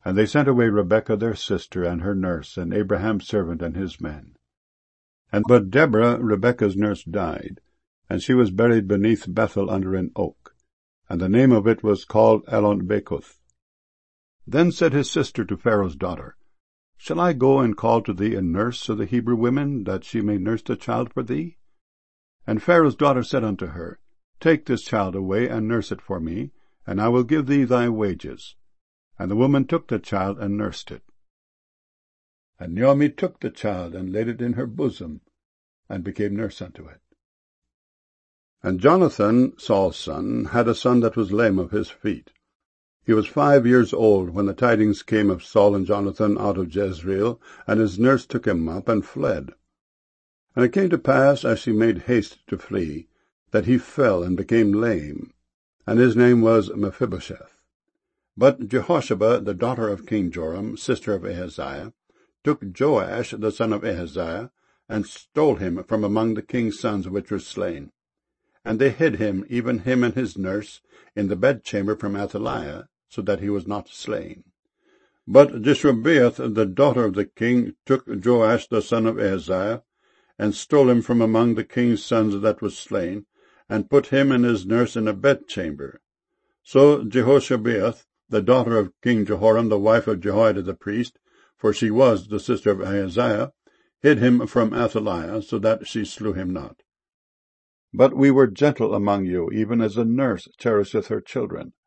And they sent away Rebekah their sister, and her nurse, and Abraham's servant, and his men. But Deborah, Rebekah's nurse, died, and she was buried beneath Bethel under an oak, and the name of it was called Elon-Bekoth. Then said his sister to Pharaoh's daughter, Shall I go and call to thee a nurse of the Hebrew women, that she may nurse the child for thee? And Pharaoh's daughter said unto her, Take this child away, and nurse it for me, and I will give thee thy wages. And the woman took the child, and nursed it. And Naomi took the child, and laid it in her bosom, and became nurse unto it. And Jonathan, Saul's son, had a son that was lame of his feet. He was 5 years old when the tidings came of Saul and Jonathan out of Jezreel, and his nurse took him up, and fled. And it came to pass, as she made haste to flee, that he fell and became lame, and his name was Mephibosheth. But Jehosheba, the daughter of King Joram, sister of Ahaziah, took Joash the son of Ahaziah, and stole him from among the king's sons which were slain. And they hid him, even him and his nurse, in the bedchamber from Athaliah, so that he was not slain. But Jeshobeath, the daughter of the king, took Joash the son of Ahaziah, and stole him from among the king's sons that was slain, and put him and his nurse in a bedchamber. So Jehoshabeath, the daughter of King Jehoram, the wife of Jehoiada the priest, for she was the sister of Ahaziah, hid him from Athaliah, so that she slew him not. But we were gentle among you, even as a nurse cherisheth her children.